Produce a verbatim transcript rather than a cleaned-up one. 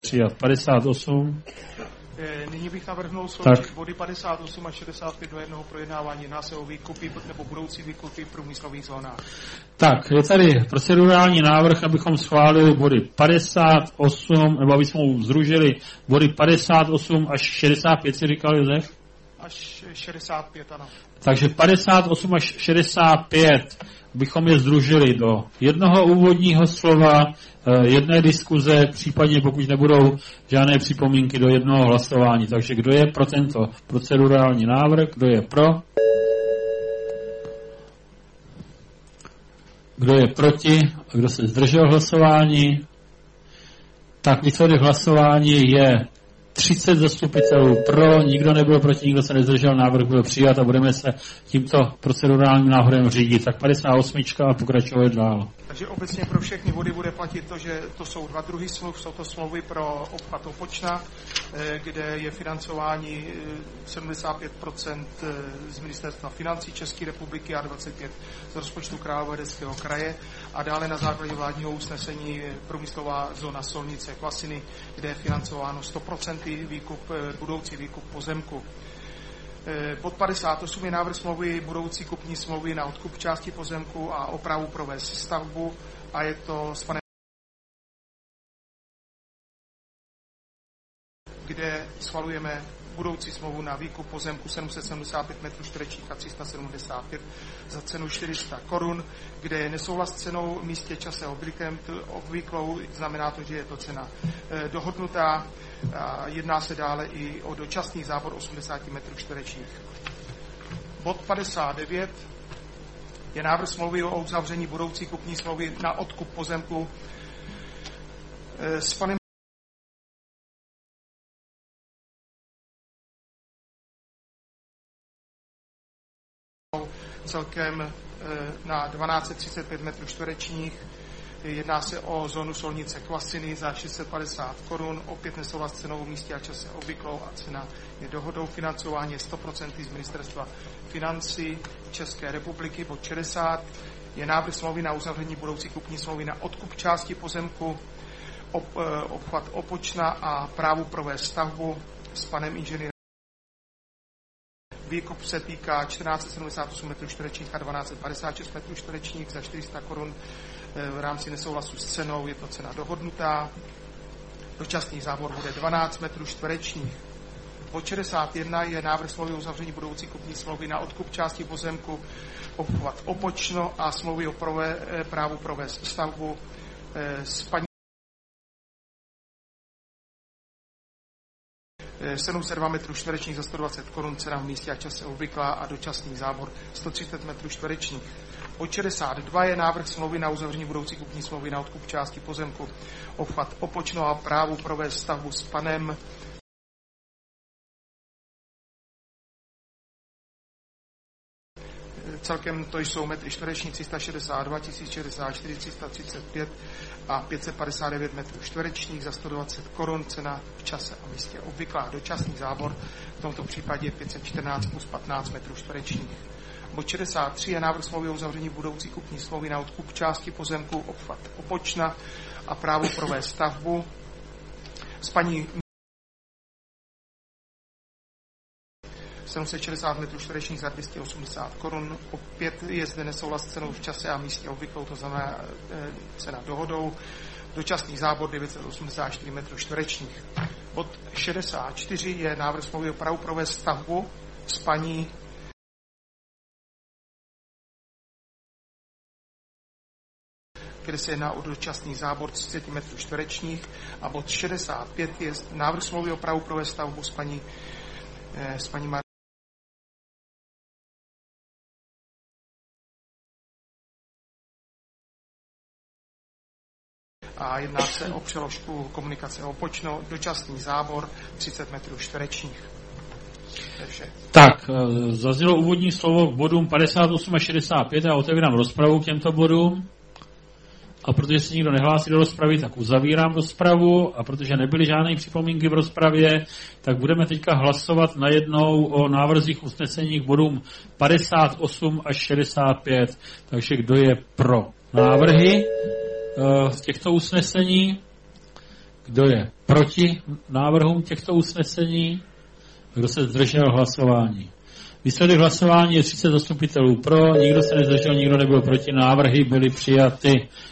přijat. padesát osm. Nyní bych navrhnul sloučit body padesát osm a šedesát pět do jednoho projednávání. Jedná se o výkupy nebo budoucí výkupy v průmyslových zónách. Tak, je tady procedurální návrh, abychom schválili body padesát osm, nebo abychom združili body padesát osm až šedesát pět, si říkal Josef? Až šedesát pět, ano. Takže padesát osm až šedesát pět bychom je združili do jednoho úvodního slova, jedné diskuze, případně pokud nebudou žádné připomínky, do jednoho hlasování. Takže kdo je pro tento procedurální návrh, kdo je pro? Kdo je proti? A kdo se zdržel hlasování? Tak výsledek hlasování je třicet zastupitelů pro, nikdo nebyl proti, nikdo se nezdržel, návrh byl přijat a budeme se tímto procedurálním návrhem řídit. Tak padesát osm a pokračovat dál. Takže obecně pro všechny body bude platit to, že to jsou dva druhy smluv, jsou to smlouvy pro obchvat Opočna, kde je financování sedmdesát pět procent z Ministerstva financí České republiky a dvacet pět procent z rozpočtu Královéhradeckého kraje a dále na základě vládního usnesení průmyslová zóna Solnice Kvasiny, kde je financováno sto procent výkup, budoucí výkup pozemku. Bod padesát osm je návrh smlouvy budoucí kupní smlouvy na odkup části pozemku a opravu provést stavbu a je to s panem, kde schvalujeme budoucí smlouvu na výkup pozemku sedm set sedmdesát pět metrů čtverečních a tři sta sedmdesát pět za cenu čtyři sta korun, kde je nesouhlas s cenou v místě, čase obvyklém, obvyklou, znamená to, že je to cena dohodnutá. A jedná se dále i o dočasný zábor osmdesát metrů čtverečních. Bod padesát devět je návrh smlouvy o uzavření budoucí kupní smlouvy na odkup pozemku s panem celkem na dvanáct set třicet pět metrů čtverečních. Jedná se o zónu Solnice Kvasiny za šest set padesát korun, opět nesouhlas s cenou v místě a čase obvyklou a cena je dohodou. Financování je sto procent z Ministerstva financí České republiky. Bod šedesát je návrh smlouvy na uzavření budoucí kupní smlouvy na odkup části pozemku, ob, obchvat Opočna a právu provést stavbu s panem inženýrem. Výkup se týká čtrnáct set sedmdesát osm metrů čtverečních a dvanáct set padesát šest metrů čtverečních za čtyři sta korun. V rámci nesouhlasu s cenou je to cena dohodnutá. Dočasný zábor bude dvanáct metrů čtverečních. Bod šedesát jedna je návrh smlouvy o uzavření budoucí kupní smlouvy na odkup části pozemku obchvat Opočno a smlouvy o prové, právu provést stavbu s paní sedm set dva metrů čtverečních za sto dvacet korun, cena v místě a čase obvyklá a dočasný zábor sto třicet metrů čtverečních. Bod šedesát dva je návrh smlouvy na uzavření budoucí kupní smlouvy na odkup části pozemku obchvat Opočno a právu provést stavbu s panem celkem to jsou metry čtvereční tři sta šedesát dva, tisíc šedesát čtyři, tři sta třicet pět a pět set padesát devět metrů čtverečních za sto dvacet korun, cena v čase a místě obvyklá. Dočasný zábor v tomto případě pět set čtrnáct plus patnáct metrů čtverečních. Bod šedesát tři je návrh smlouvy o uzavření budoucí kupní smlouvy na odkup části pozemku obchvat Opočna a právo provést stavbu s paní sedm set šedesát metrů čtverečních za dvě stě osmdesát korun. Opět je zde nesouhlas s cenou v čase a místě obvyklou, to znamená e, cena dohodou. Dočasný zábor devět set osmdesát čtyři metrů čtverečních. Bod šedesát čtyři je návrh smlouvy o právu provést stavbu s paní kde se jedná o dočasný zábor třicet metrů čtverečních a bod šedesát pět je návrh smlouvy o právu provést stavbu s paní, eh, s paní Mar- a jedná se o přeložku komunikace Opočno, dočasný zábor třicet metrů čtverečních. To je vše. Tak, zaznělo úvodní slovo k bodům padesát osm a šedesát pět a otevírám rozpravu k těmto bodům. A protože se nikdo nehlásí do rozpravy, tak uzavírám rozpravu a protože nebyly žádné připomínky v rozpravě, tak budeme teďka hlasovat najednou o návrzích usnesení k bodům padesát osm až šedesát pět. Takže kdo je pro návrhy z těchto usnesení? Kdo je proti návrhům těchto usnesení? Kdo se zdržel hlasování? Výsledek hlasování je třicet zastupitelů pro, nikdo se nezdržel, nikdo nebyl proti, návrhy byly přijaty.